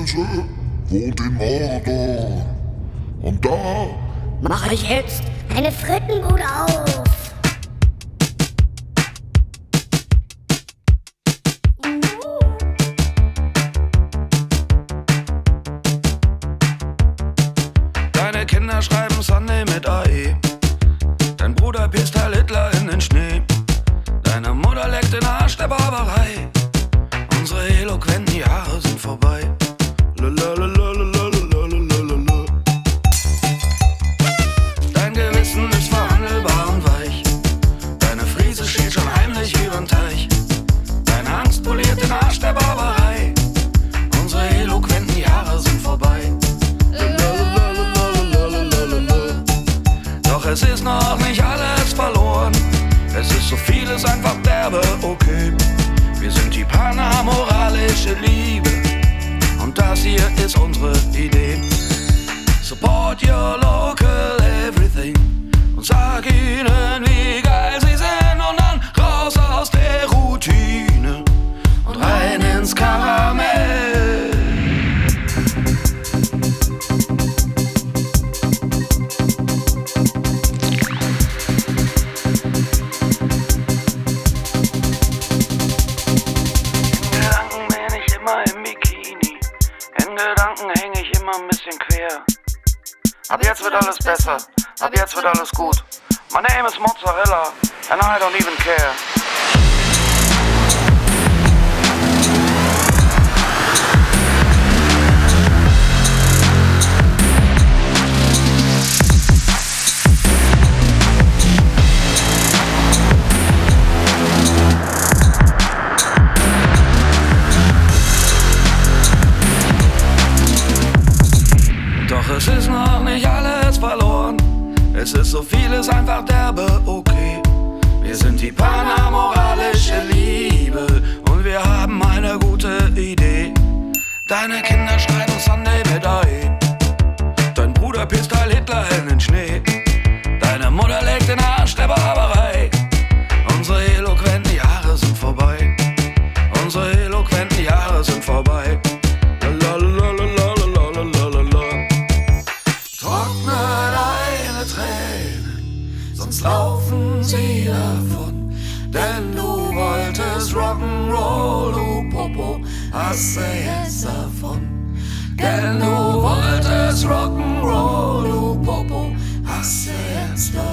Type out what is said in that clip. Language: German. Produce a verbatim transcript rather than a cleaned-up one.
Böse wohnt in Mordor. Und da mach ich jetzt eine Frittenbude auf. Deine Kinder schreiben Sunday mit A E. Dein Bruder pisst Heil Hitler in den Schnee. Deine Mutter leckt den Arsch der Barbarei. Unsere eloquenten Jahre sind vorbei. Lalalalalalalalalala. Dein Gewissen ist verhandelbar und weich. Deine Friese steht schon heimlich überm Teich. Deine Angst poliert den Arsch der Barbarei. Unsere eloquenten Jahre sind vorbei. Doch es ist noch nicht alles verloren. Es ist so vieles einfach derbe okay. Wir sind die panamoralische Liebe. Und das hier ist unsere Idee. Support your local everything. Und sag ihnen, wie geil sie sind. Und dann raus aus der Routine. Und rein ins Karamell. Im Bikini. In Gedanken häng ich immer ein bisschen quer. Ab jetzt wird alles besser, ab jetzt wird alles gut. My name is Mozzarella and I don't even care. Doch es ist noch nicht alles verloren. Es ist so vieles einfach derbe okay. Wir sind die panamoralische Liebe und wir haben eine gute Idee. Deine Kinder schreiben Sunday mit A E. Dein Bruder pisst Heil Hitler in den Schnee. Deine Mutter legt den Arsch der Barbarei. Unsere eloquenten Jahre sind vorbei. Unsere eloquenten Jahre sind vorbei. Sonst laufen sie davon, denn du wolltest Rock'n'Roll, du Popo, hast du jetzt davon. Denn du wolltest Rock'n'Roll, du Popo, hast du jetzt davon.